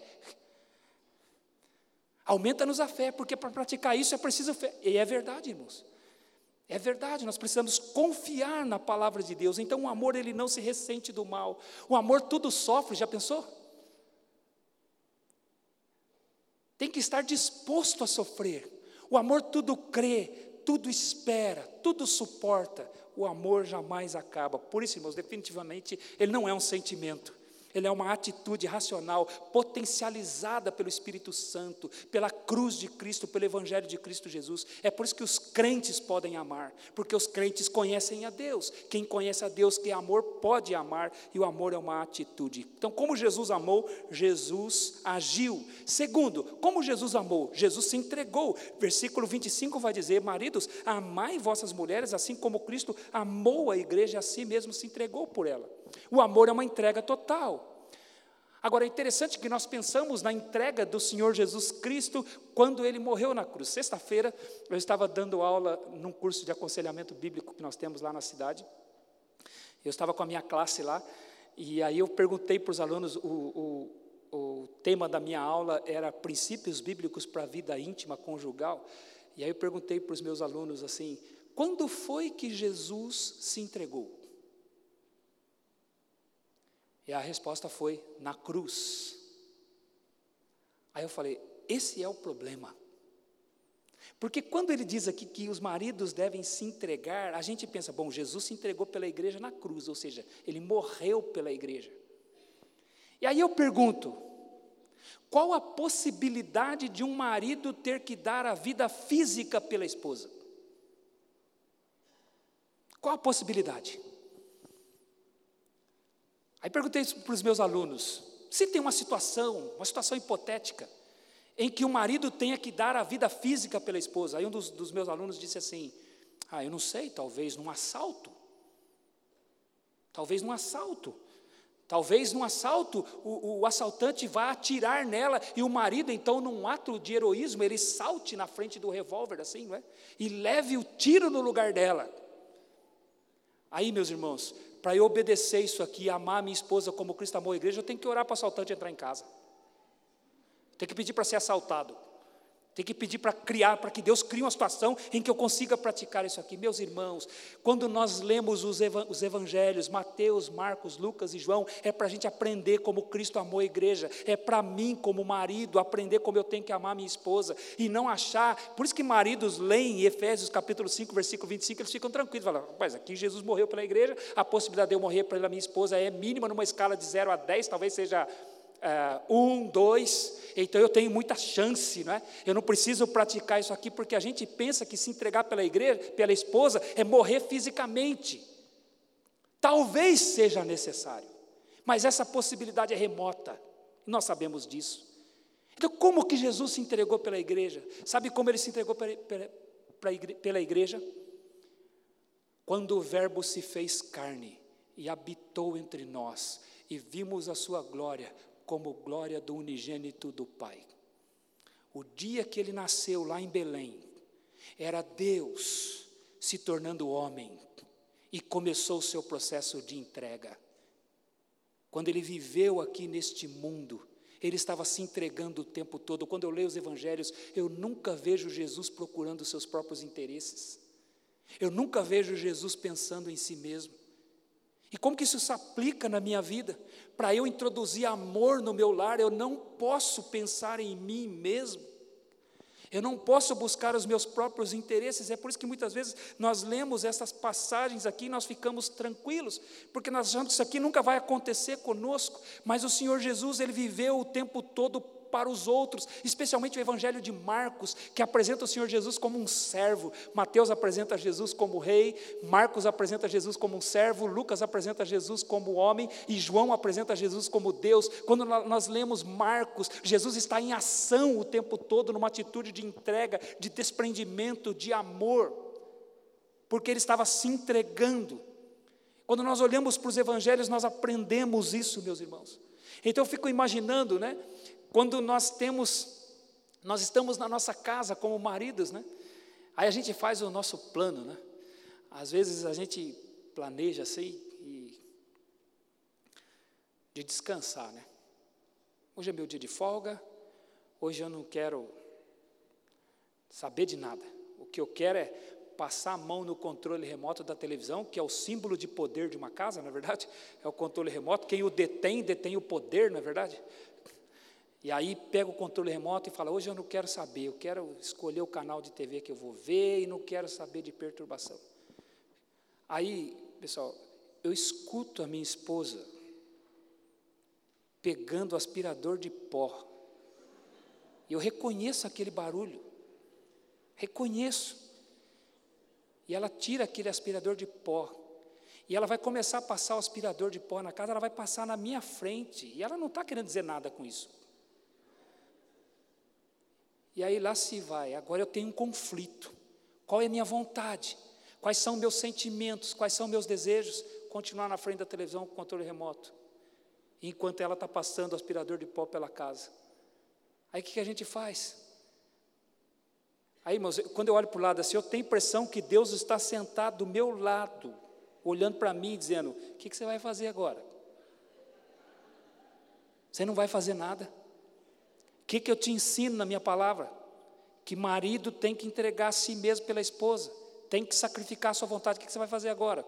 Aumenta-nos a fé, porque para praticar isso é preciso fé. E é verdade, irmãos. É verdade, nós precisamos confiar na palavra de Deus. Então o amor, ele não se ressente do mal. O amor tudo sofre, já pensou? Tem que estar disposto a sofrer. O amor tudo crê, tudo espera, tudo suporta. O amor jamais acaba. Por isso, irmãos, definitivamente, ele não é um sentimento. Ele é uma atitude racional, potencializada pelo Espírito Santo, pela cruz de Cristo, pelo Evangelho de Cristo Jesus. É por isso que os crentes podem amar, porque os crentes conhecem a Deus. Quem conhece a Deus, que é amor, pode amar, e o amor é uma atitude. Então, como Jesus amou, Jesus agiu. Segundo, como Jesus amou? Jesus se entregou. Versículo 25 vai dizer, maridos, amai vossas mulheres, assim como Cristo amou a igreja, a si mesmo se entregou por ela. O amor é uma entrega total. Agora, é interessante que nós pensamos na entrega do Senhor Jesus Cristo quando Ele morreu na cruz. Sexta-feira, eu estava dando aula num curso de aconselhamento bíblico que nós temos lá na cidade. Eu estava com a minha classe lá, e aí eu perguntei para os alunos, o tema da minha aula era princípios bíblicos para a vida íntima conjugal. E aí eu perguntei para os meus alunos assim, quando foi que Jesus se entregou? E a resposta foi, na cruz. Aí eu falei, esse é o problema. Porque quando ele diz aqui que os maridos devem se entregar, a gente pensa, bom, Jesus se entregou pela igreja na cruz, ou seja, ele morreu pela igreja. E aí eu pergunto, qual a possibilidade de um marido ter que dar a vida física pela esposa? Qual a possibilidade? Aí perguntei isso para os meus alunos, se tem uma situação hipotética, em que o marido tenha que dar a vida física pela esposa. Aí um dos meus alunos disse assim, eu não sei, talvez num assalto. Talvez num assalto. Talvez num assalto o assaltante vá atirar nela e o marido, então, num ato de heroísmo, ele salte na frente do revólver, assim, não é? E leve o tiro no lugar dela. Aí, meus irmãos, para eu obedecer isso aqui, amar minha esposa como Cristo amou a igreja, eu tenho que orar para o assaltante entrar em casa. Tenho que pedir para ser assaltado. Tem que pedir para que Deus crie uma situação em que eu consiga praticar isso aqui. Meus irmãos, quando nós lemos os evangelhos, Mateus, Marcos, Lucas e João, é para a gente aprender como Cristo amou a igreja, é para mim como marido, aprender como eu tenho que amar minha esposa, e não achar, por isso que maridos leem Efésios capítulo 5, versículo 25, eles ficam tranquilos, falam, rapaz, aqui Jesus morreu pela igreja, a possibilidade de eu morrer pela minha esposa é mínima, numa escala de 0 a 10, talvez seja 1, 2, então eu tenho muita chance, não é? Eu não preciso praticar isso aqui, porque a gente pensa que se entregar pela igreja, pela esposa, é morrer fisicamente. Talvez seja necessário, mas essa possibilidade é remota, nós sabemos disso. Então, como que Jesus se entregou pela igreja? Sabe como ele se entregou pela igreja? Quando o Verbo se fez carne e habitou entre nós, e vimos a sua glória, como glória do unigênito do Pai. O dia que ele nasceu lá em Belém, era Deus se tornando homem, e começou o seu processo de entrega. Quando ele viveu aqui neste mundo, ele estava se entregando o tempo todo. Quando eu leio os evangelhos, eu nunca vejo Jesus procurando os seus próprios interesses. Eu nunca vejo Jesus pensando em si mesmo. E como que isso se aplica na minha vida? Para eu introduzir amor no meu lar, eu não posso pensar em mim mesmo. Eu não posso buscar os meus próprios interesses. É por isso que muitas vezes nós lemos essas passagens aqui e nós ficamos tranquilos, porque nós achamos que isso aqui nunca vai acontecer conosco. Mas o Senhor Jesus, ele viveu o tempo todo para os outros, especialmente o evangelho de Marcos, que apresenta o Senhor Jesus como um servo. Mateus apresenta Jesus como rei, Marcos apresenta Jesus como um servo, Lucas apresenta Jesus como homem, e João apresenta Jesus como Deus. Quando nós lemos Marcos, Jesus está em ação o tempo todo, numa atitude de entrega, de desprendimento, de amor, porque ele estava se entregando. Quando nós olhamos para os evangelhos, nós aprendemos isso, meus irmãos. Então eu fico imaginando, né? Quando nós estamos na nossa casa como maridos, né? Aí a gente faz o nosso plano, né? Às vezes a gente planeja assim, de descansar, né? Hoje é meu dia de folga, hoje eu não quero saber de nada. O que eu quero é passar a mão no controle remoto da televisão, que é o símbolo de poder de uma casa, não é verdade? É o controle remoto, quem o detém o poder, não é verdade? E aí pega o controle remoto e fala, hoje eu não quero saber, eu quero escolher o canal de TV que eu vou ver e não quero saber de perturbação. Aí, pessoal, eu escuto a minha esposa pegando o aspirador de pó. E eu reconheço aquele barulho, reconheço. E ela tira aquele aspirador de pó. E ela vai começar a passar o aspirador de pó na casa, ela vai passar na minha frente. E ela não está querendo dizer nada com isso. E aí lá se vai, agora eu tenho um conflito. Qual é a minha vontade? Quais são meus sentimentos? Quais são meus desejos? Continuar na frente da televisão com o controle remoto, enquanto ela está passando o aspirador de pó pela casa. Aí o que a gente faz? Aí, irmãos, quando eu olho para o lado assim, eu tenho a impressão que Deus está sentado do meu lado, olhando para mim e dizendo, o que você vai fazer agora? Você não vai fazer nada. O que eu te ensino na minha palavra? Que marido tem que entregar a si mesmo pela esposa, tem que sacrificar a sua vontade. O que você vai fazer agora?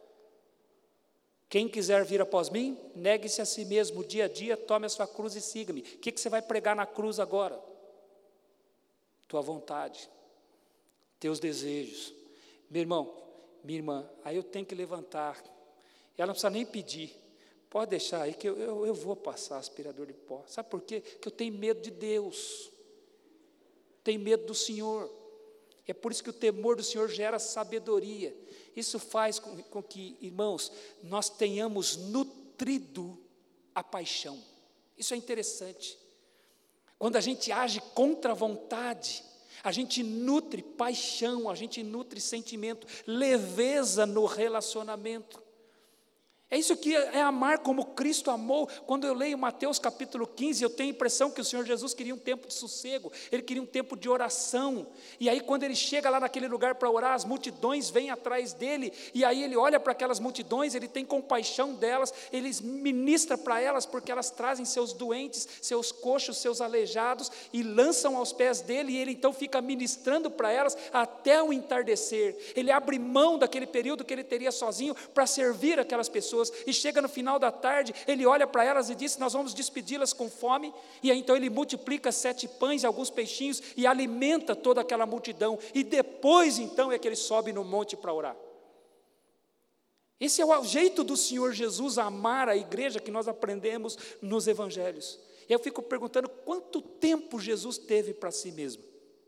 Quem quiser vir após mim, negue-se a si mesmo, dia a dia, tome a sua cruz e siga-me. O que você vai pregar na cruz agora? Tua vontade, teus desejos. Meu irmão, minha irmã, aí eu tenho que levantar, ela não precisa nem pedir, pode deixar aí que eu vou passar aspirador de pó. Sabe por quê? Porque eu tenho medo de Deus, tenho medo do Senhor. É por isso que o temor do Senhor gera sabedoria. Isso faz com que, irmãos, nós tenhamos nutrido a paixão. Isso é interessante. Quando a gente age contra a vontade, a gente nutre paixão, a gente nutre sentimento, leveza no relacionamento. É isso que é amar como Cristo amou. Quando eu leio Mateus capítulo 15, eu tenho a impressão que o Senhor Jesus queria um tempo de sossego, Ele queria um tempo de oração, e aí quando Ele chega lá naquele lugar para orar, as multidões vêm atrás dEle, e aí Ele olha para aquelas multidões, Ele tem compaixão delas, Ele ministra para elas, porque elas trazem seus doentes, seus coxos, seus aleijados, e lançam aos pés dEle, e Ele então fica ministrando para elas até o entardecer. Ele abre mão daquele período que Ele teria sozinho, para servir aquelas pessoas, e chega no final da tarde, Ele olha para elas e diz: nós vamos despedi-las com fome, e aí então Ele multiplica 7 pães e alguns peixinhos, e alimenta toda aquela multidão, e depois então é que Ele sobe no monte para orar. Esse é o jeito do Senhor Jesus amar a igreja que nós aprendemos nos evangelhos. E eu fico perguntando, quanto tempo Jesus teve para si mesmo?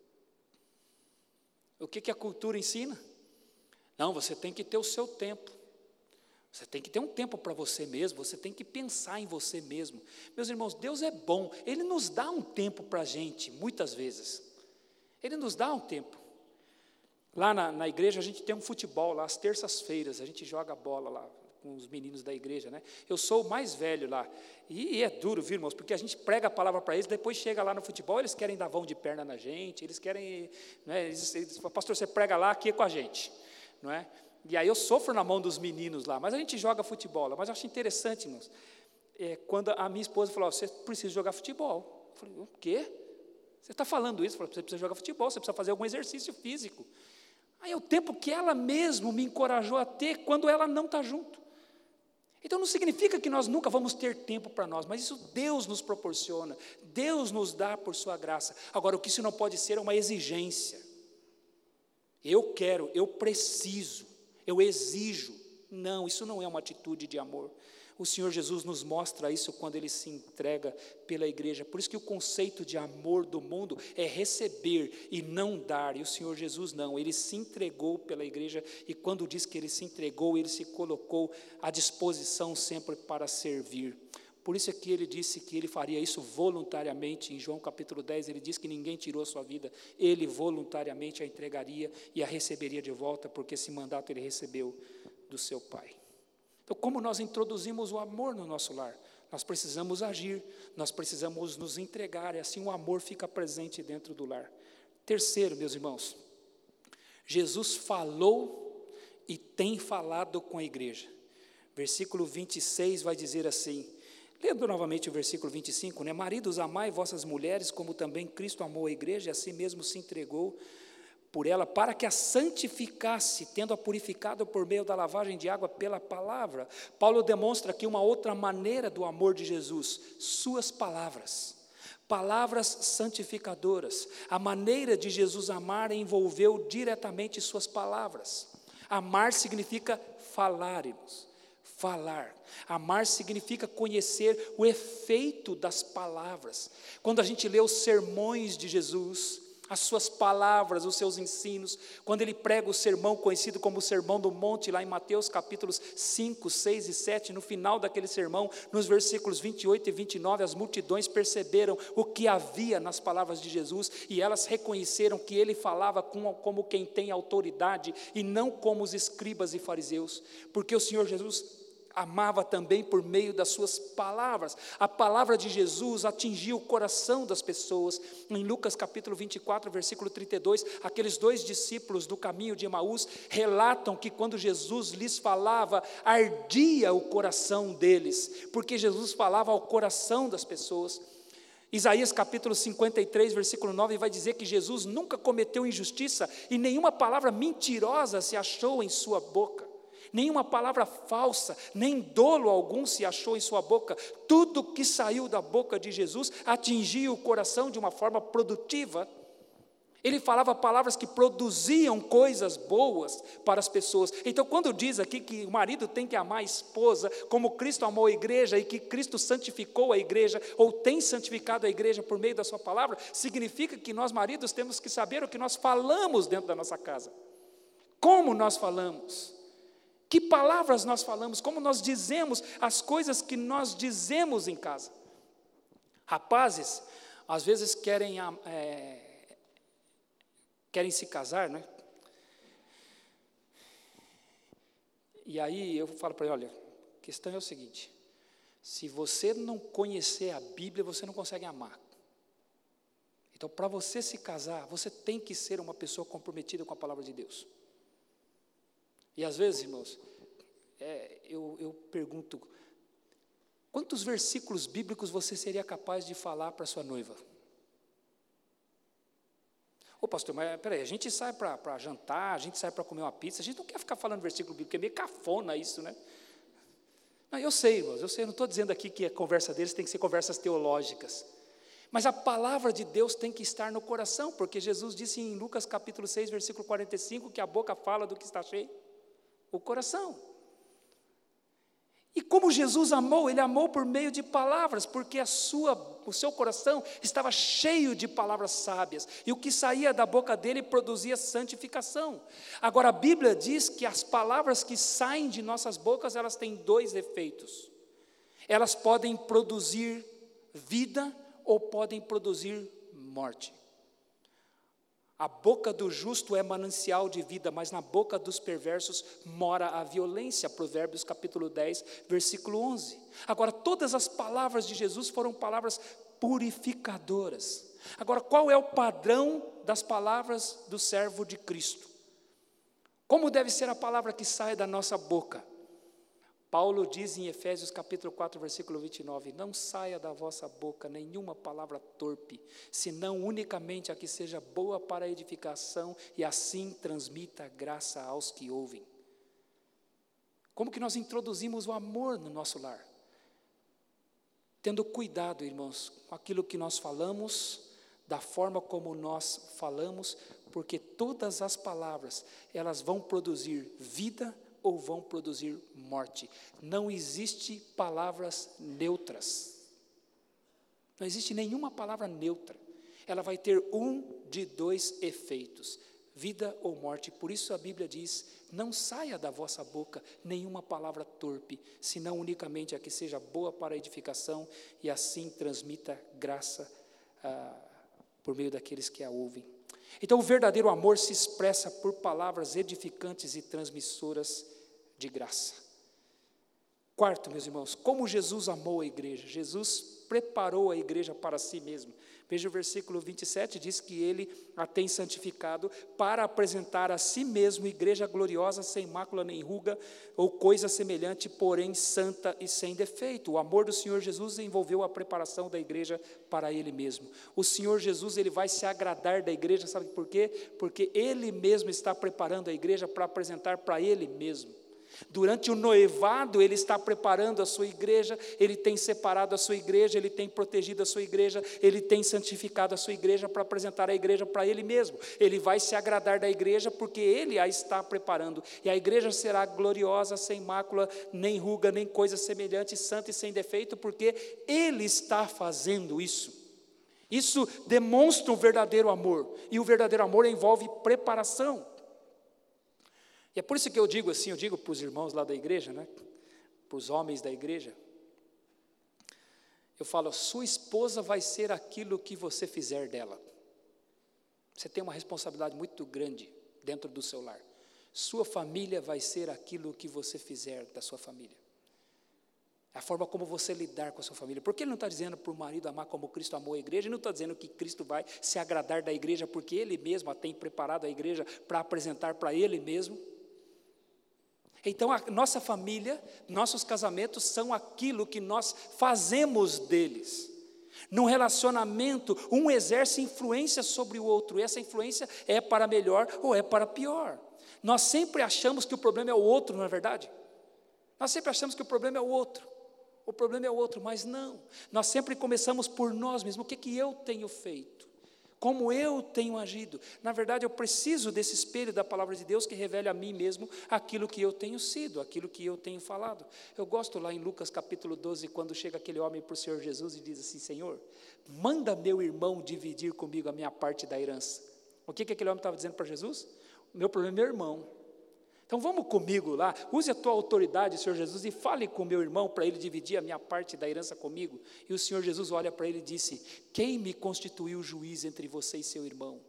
O que a cultura ensina? Não, você tem que ter o seu tempo. Você tem que ter um tempo para você mesmo, você tem que pensar em você mesmo. Meus irmãos, Deus é bom, Ele nos dá um tempo para a gente, muitas vezes. Ele nos dá um tempo. Lá na igreja a gente tem um futebol, lá às terças-feiras, a gente joga bola lá com os meninos da igreja, né? Eu sou o mais velho lá, e é duro, viu, irmãos, porque a gente prega a palavra para eles, depois chega lá no futebol, eles querem dar vão de perna na gente, eles querem, né, eles falam: pastor, você prega lá, aqui é com a gente, não é? E aí eu sofro na mão dos meninos lá, mas a gente joga futebol lá. Mas eu acho interessante, irmãos, quando a minha esposa falou: você precisa jogar futebol. Eu falei: o quê? Você está falando isso? Eu falei: você precisa jogar futebol, você precisa fazer algum exercício físico. Aí é o tempo que ela mesmo me encorajou a ter, quando ela não está junto. Então não significa que nós nunca vamos ter tempo para nós, mas isso Deus nos proporciona, Deus nos dá por sua graça. Agora, o que isso não pode ser é uma exigência. Eu quero, eu preciso, eu exijo. Não, isso não é uma atitude de amor. O Senhor Jesus nos mostra isso quando Ele se entrega pela igreja. Por isso que o conceito de amor do mundo é receber e não dar. E o Senhor Jesus não, Ele se entregou pela igreja. E quando diz que Ele se entregou, Ele se colocou à disposição sempre para servir. Por isso é que Ele disse que Ele faria isso voluntariamente. Em João capítulo 10, Ele diz que ninguém tirou a sua vida. Ele voluntariamente a entregaria e a receberia de volta, porque esse mandato Ele recebeu do seu Pai. Então, como nós introduzimos o amor no nosso lar? Nós precisamos agir, nós precisamos nos entregar, e assim o amor fica presente dentro do lar. Terceiro, meus irmãos, Jesus falou e tem falado com a igreja. Versículo 26 vai dizer assim, lendo novamente o versículo 25, né? Maridos, amai vossas mulheres, como também Cristo amou a igreja, e assim mesmo se entregou por ela, para que a santificasse, tendo-a purificado por meio da lavagem de água pela palavra. Paulo demonstra aqui uma outra maneira do amor de Jesus, suas palavras. Palavras santificadoras. A maneira de Jesus amar envolveu diretamente suas palavras. Amar significa falar, irmãos. Falar. Amar significa conhecer o efeito das palavras. Quando a gente lê os sermões de Jesus, as suas palavras, os seus ensinos, quando ele prega o sermão conhecido como o Sermão do Monte, lá em Mateus capítulos 5, 6 e 7, no final daquele sermão, nos versículos 28 e 29, as multidões perceberam o que havia nas palavras de Jesus, e elas reconheceram que ele falava como quem tem autoridade, e não como os escribas e fariseus, porque o Senhor Jesus amava também por meio das suas palavras. A palavra de Jesus atingiu o coração das pessoas. Em Lucas capítulo 24, versículo 32, aqueles 2 discípulos do caminho de Emaús relatam que quando Jesus lhes falava, ardia o coração deles, porque Jesus falava ao coração das pessoas. Isaías capítulo 53, versículo 9, vai dizer que Jesus nunca cometeu injustiça e nenhuma palavra mentirosa se achou em sua boca. Nenhuma palavra falsa, nem dolo algum se achou em sua boca. Tudo que saiu da boca de Jesus atingia o coração de uma forma produtiva. Ele falava palavras que produziam coisas boas para as pessoas. Então, quando diz aqui que o marido tem que amar a esposa, como Cristo amou a igreja e que Cristo santificou a igreja, ou tem santificado a igreja por meio da sua palavra, significa que nós, maridos, temos que saber o que nós falamos dentro da nossa casa. Como nós falamos. Que palavras nós falamos, como nós dizemos as coisas que nós dizemos em casa. Rapazes, às vezes querem se casar, né? E aí eu falo para ele, olha, a questão é o seguinte, se você não conhecer a Bíblia, você não consegue amar. Então, para você se casar, você tem que ser uma pessoa comprometida com a palavra de Deus. E às vezes, irmãos, eu pergunto, quantos versículos bíblicos você seria capaz de falar para sua noiva? Ô pastor, mas peraí, a gente sai para jantar, a gente sai para comer uma pizza, a gente não quer ficar falando versículo bíblico, é meio cafona isso, né? Não, eu sei, irmãos, eu não estou dizendo aqui que a conversa deles tem que ser conversas teológicas, mas a palavra de Deus tem que estar no coração, porque Jesus disse em Lucas capítulo 6, versículo 45, que a boca fala do que está cheio, o coração. E como Jesus amou, Ele amou por meio de palavras, porque o seu coração estava cheio de palavras sábias, e o que saía da boca dele produzia santificação. Agora a Bíblia diz que as palavras que saem de nossas bocas, elas têm dois efeitos. Elas podem produzir vida ou podem produzir morte. A boca do justo é manancial de vida, mas na boca dos perversos mora a violência. Provérbios capítulo 10, versículo 11. Agora, todas as palavras de Jesus foram palavras purificadoras. Agora, qual é o padrão das palavras do servo de Cristo? Como deve ser a palavra que sai da nossa boca? Paulo diz em Efésios capítulo 4, versículo 29, não saia da vossa boca nenhuma palavra torpe, senão unicamente a que seja boa para a edificação e assim transmita graça aos que ouvem. Como que nós introduzimos o amor no nosso lar? Tendo cuidado, irmãos, com aquilo que nós falamos, da forma como nós falamos, porque todas as palavras, elas vão produzir vida ou vão produzir morte. Não existe palavras neutras. Não existe nenhuma palavra neutra. Ela vai ter um de dois efeitos, vida ou morte. Por isso a Bíblia diz, não saia da vossa boca nenhuma palavra torpe, senão unicamente a que seja boa para a edificação e assim transmita graça por meio daqueles que a ouvem. Então o verdadeiro amor se expressa por palavras edificantes e transmissoras de graça. Quarto, meus irmãos, como Jesus amou a igreja. Jesus preparou a igreja para si mesmo. Veja o versículo 27, diz que Ele a tem santificado para apresentar a si mesmo igreja gloriosa, sem mácula nem ruga, ou coisa semelhante, porém santa e sem defeito. O amor do Senhor Jesus envolveu a preparação da igreja para Ele mesmo. O Senhor Jesus, Ele vai se agradar da igreja, sabe por quê? Porque Ele mesmo está preparando a igreja para apresentar para Ele mesmo. Durante o noivado, Ele está preparando a sua igreja, Ele tem separado a sua igreja, Ele tem protegido a sua igreja, Ele tem santificado a sua igreja para apresentar a igreja para Ele mesmo. Ele vai se agradar da igreja porque Ele a está preparando. E a igreja será gloriosa, sem mácula, nem ruga, nem coisa semelhante, santa e sem defeito, porque Ele está fazendo isso. Isso demonstra o verdadeiro amor, e o verdadeiro amor envolve preparação. E é por isso que eu digo assim, eu digo para os irmãos lá da igreja, né, para os homens da igreja, eu falo, sua esposa vai ser aquilo que você fizer dela. Você tem uma responsabilidade muito grande dentro do seu lar. Sua família vai ser aquilo que você fizer da sua família. A forma como você lidar com a sua família. Porque Ele não está dizendo para o marido amar como Cristo amou a igreja, Ele não está dizendo que Cristo vai se agradar da igreja, porque Ele mesmo a tem preparado a igreja para apresentar para Ele mesmo. Então a nossa família, nossos casamentos são aquilo que nós fazemos deles. Num relacionamento, um exerce influência sobre o outro, e essa influência é para melhor ou é para pior. Nós sempre achamos que o problema é o outro, não é verdade? Nós sempre achamos que o problema é o outro, mas não. Nós sempre começamos por nós mesmos. O que eu tenho feito? Como eu tenho agido? Na verdade, eu preciso desse espelho da palavra de Deus que revele a mim mesmo aquilo que eu tenho sido, aquilo que eu tenho falado. Eu gosto lá em Lucas capítulo 12, quando chega aquele homem para o Senhor Jesus e diz assim, Senhor, manda meu irmão dividir comigo a minha parte da herança. O que aquele homem estava dizendo para Jesus? O meu problema é meu irmão. Então vamos comigo lá, use a tua autoridade, Senhor Jesus, e fale com meu irmão para ele dividir a minha parte da herança comigo. E o Senhor Jesus olha para ele e disse: quem me constituiu juiz entre você e seu irmão?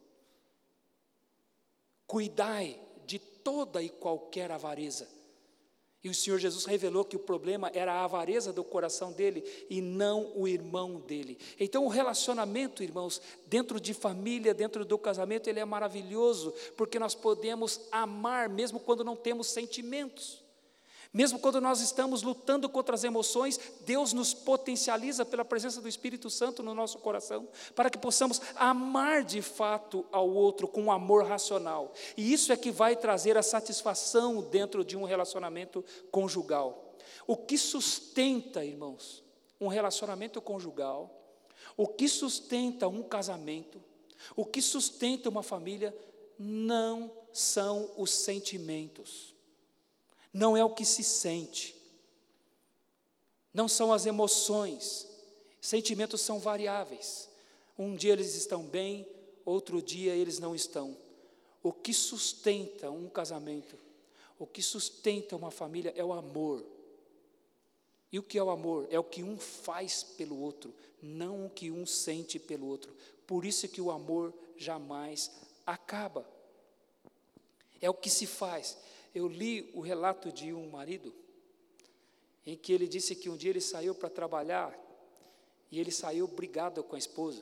Cuidai de toda e qualquer avareza. E o Senhor Jesus revelou que o problema era a avareza do coração dele e não o irmão dele. Então o relacionamento, irmãos, dentro de família, dentro do casamento, ele é maravilhoso, porque nós podemos amar mesmo quando não temos sentimentos. Mesmo quando nós estamos lutando contra as emoções, Deus nos potencializa pela presença do Espírito Santo no nosso coração, para que possamos amar de fato ao outro com um amor racional. E isso é que vai trazer a satisfação dentro de um relacionamento conjugal. O que sustenta, irmãos, um relacionamento conjugal, o que sustenta um casamento, o que sustenta uma família, não são os sentimentos. Não é o que se sente, não são as emoções, sentimentos são variáveis, um dia eles estão bem, outro dia eles não estão. O que sustenta um casamento, o que sustenta uma família é o amor. E o que é o amor? É o que um faz pelo outro, não o que um sente pelo outro. Por isso que o amor jamais acaba, é o que se faz. Eu li o relato de um marido, em que ele disse que um dia ele saiu para trabalhar, e ele saiu brigado com a esposa.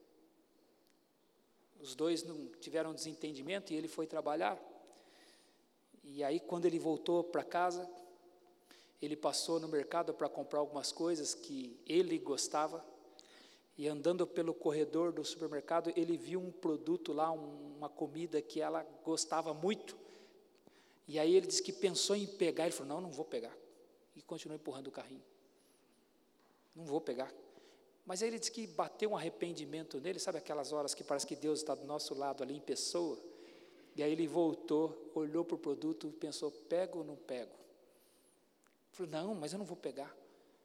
Os dois não tiveram desentendimento, e ele foi trabalhar. E aí quando ele voltou para casa, ele passou no mercado para comprar algumas coisas que ele gostava, e andando pelo corredor do supermercado, ele viu um produto lá, uma comida que ela gostava muito. E aí ele disse que pensou em pegar, ele falou: não vou pegar, e continuou empurrando o carrinho, não vou pegar. Mas aí ele disse que bateu um arrependimento nele, sabe aquelas horas que parece que Deus está do nosso lado ali em pessoa, e aí ele voltou, olhou para o produto e pensou: pego ou não pego? Ele falou: não, mas eu não vou pegar,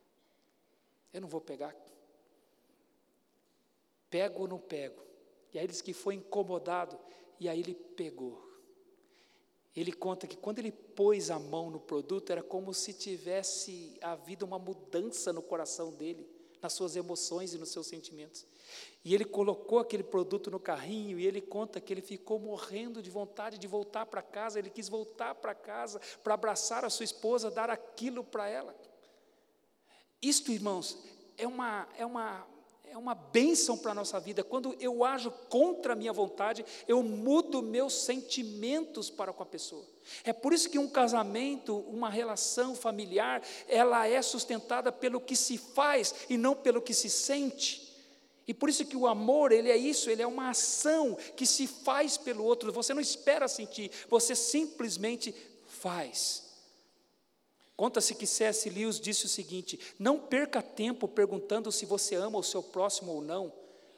pego ou não pego? E aí ele disse que foi incomodado, e aí ele pegou. Ele conta que quando ele pôs a mão no produto, era como se tivesse havido uma mudança no coração dele, nas suas emoções e nos seus sentimentos. E ele colocou aquele produto no carrinho, e ele conta que ele ficou morrendo de vontade de voltar para casa. Ele quis voltar para casa para abraçar a sua esposa, dar aquilo para ela. Isto, irmãos, é uma bênção para a nossa vida. Quando eu ajo contra a minha vontade, eu mudo meus sentimentos para com a pessoa. É por isso que um casamento, uma relação familiar, ela é sustentada pelo que se faz e não pelo que se sente. E por isso que o amor, ele é isso, ele é uma ação que se faz pelo outro. Você não espera sentir, você simplesmente faz. Conta-se que C.S. Lewis disse o seguinte: não perca tempo perguntando se você ama o seu próximo ou não.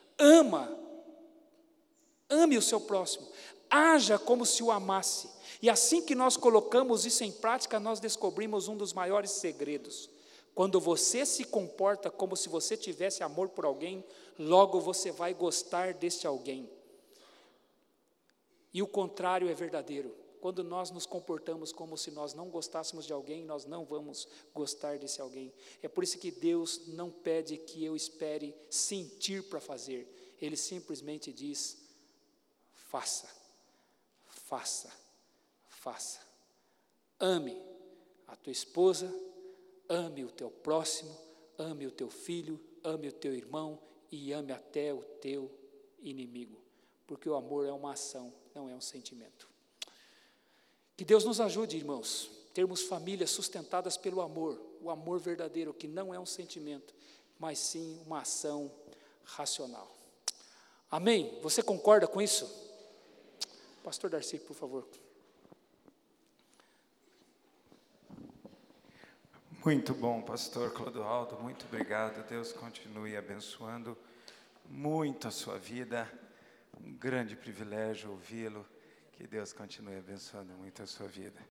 Ame o seu próximo, haja como se o amasse. E assim que nós colocamos isso em prática, nós descobrimos um dos maiores segredos. Quando você se comporta como se você tivesse amor por alguém, logo você vai gostar deste alguém. E o contrário é verdadeiro. Quando nós nos comportamos como se nós não gostássemos de alguém, nós não vamos gostar desse alguém. É por isso que Deus não pede que eu espere sentir para fazer. Ele simplesmente diz: faça, faça, faça. Ame a tua esposa, ame o teu próximo, ame o teu filho, ame o teu irmão e ame até o teu inimigo. Porque o amor é uma ação, não é um sentimento. Que Deus nos ajude, irmãos, termos famílias sustentadas pelo amor, o amor verdadeiro, que não é um sentimento, mas sim uma ação racional. Amém? Você concorda com isso? Pastor Darcy, por favor. Muito bom, pastor Clodoaldo, muito obrigado. Deus continue abençoando muito a sua vida. Um grande privilégio ouvi-lo. Que Deus continue abençoando muito a sua vida.